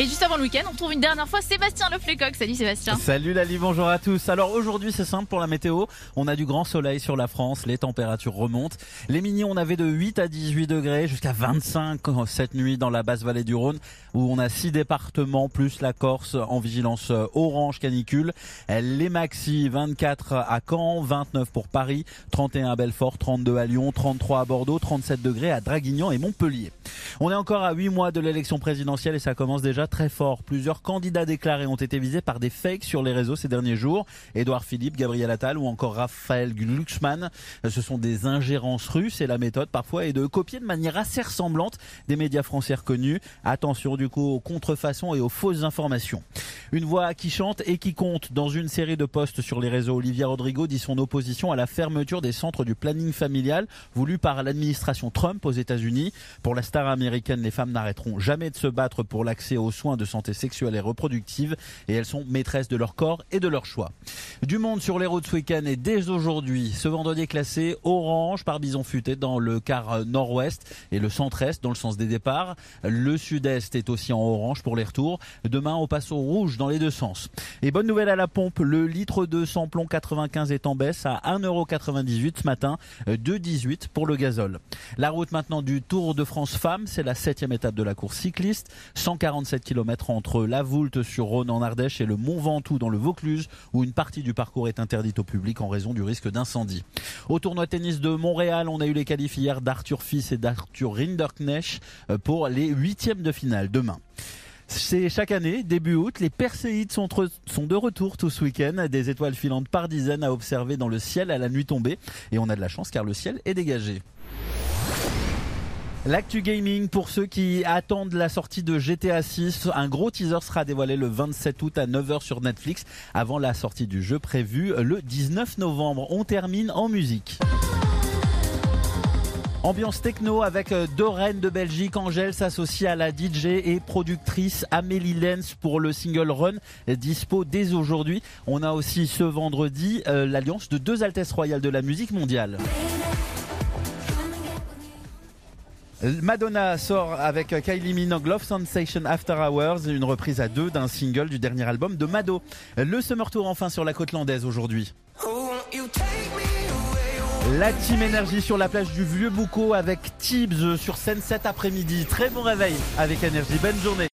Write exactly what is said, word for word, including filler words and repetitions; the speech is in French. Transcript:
Et juste avant le week-end, on retrouve une dernière fois Sébastien Le Flécoq. Salut Sébastien. Salut Lali, bonjour à tous. Alors aujourd'hui c'est simple pour la météo, on a du grand soleil sur la France, les températures remontent. Les mini on avait de huit à dix-huit degrés jusqu'à vingt-cinq cette nuit dans la basse vallée du Rhône où on a six départements plus la Corse en vigilance orange canicule. Les maxi vingt-quatre à Caen, vingt-neuf pour Paris, trente et un à Belfort, trente-deux à Lyon, trente-trois à Bordeaux, trente-sept degrés à Draguignan et Montpellier. On est encore à huit mois de l'élection présidentielle et ça commence déjà très fort. Plusieurs candidats déclarés ont été visés par des fakes sur les réseaux ces derniers jours. Édouard Philippe, Gabriel Attal ou encore Raphaël Glucksmann. Ce sont des ingérences russes et la méthode parfois est de copier de manière assez ressemblante des médias français reconnus. Attention du coup aux contrefaçons et aux fausses informations. Une voix qui chante et qui compte. Dans une série de posts sur les réseaux, Olivia Rodrigo dit son opposition à la fermeture des centres du planning familial voulu par l'administration Trump aux États-Unis. Pour la star américaine, les femmes n'arrêteront jamais de se battre pour l'accès aux soins de santé sexuelle et reproductive et elles sont maîtresses de leur corps et de leur choix. Du monde sur les routes ce week-end et dès aujourd'hui, ce vendredi est classé orange par bison futé dans le quart nord-ouest et le centre-est dans le sens des départs. Le sud-est est aussi en orange pour les retours. Demain, on passe au rouge dans les deux sens. Et bonne nouvelle à la pompe, le litre de samplon quatre-vingt-quinze est en baisse à un euro quatre-vingt-dix-huit ce matin, deux euros dix-huit pour le gazole. La route maintenant du Tour de France Femmes, c'est la septième étape de la course cycliste, cent quarante-sept kilomètres entre La Voulte-sur-Rhône en Ardèche et le Mont Ventoux dans le Vaucluse, où une partie du parcours est interdite au public en raison du risque d'incendie. Au tournoi tennis de Montréal, on a eu les qualifs hier d'Arthur Fils et d'Arthur Rinderknecht pour les huitièmes de finale demain. C'est chaque année, début août, les Perséides sont, sont de retour tout ce week-end. Des étoiles filantes par dizaines à observer dans le ciel à la nuit tombée. Et on a de la chance car le ciel est dégagé. L'actu gaming pour ceux qui attendent la sortie de G T A six, un gros teaser sera dévoilé le vingt-sept août à neuf heures sur Netflix avant la sortie du jeu prévue le dix-neuf novembre. On termine en musique. Ambiance techno avec deux reines de Belgique. Angèle s'associe à la D J et productrice Amélie Lenz pour le single Run, dispo dès aujourd'hui. On a aussi ce vendredi euh, l'alliance de deux altesses royales de la musique mondiale. Madonna sort avec Kylie Minogue Love Sensation After Hours, une reprise à deux d'un single du dernier album de Mado. Le Summer Tour enfin sur la côte landaise aujourd'hui. La Team Énergie sur la plage du Vieux Boucau avec Tibbs sur scène cet après-midi. Très bon réveil avec Énergie. Bonne journée.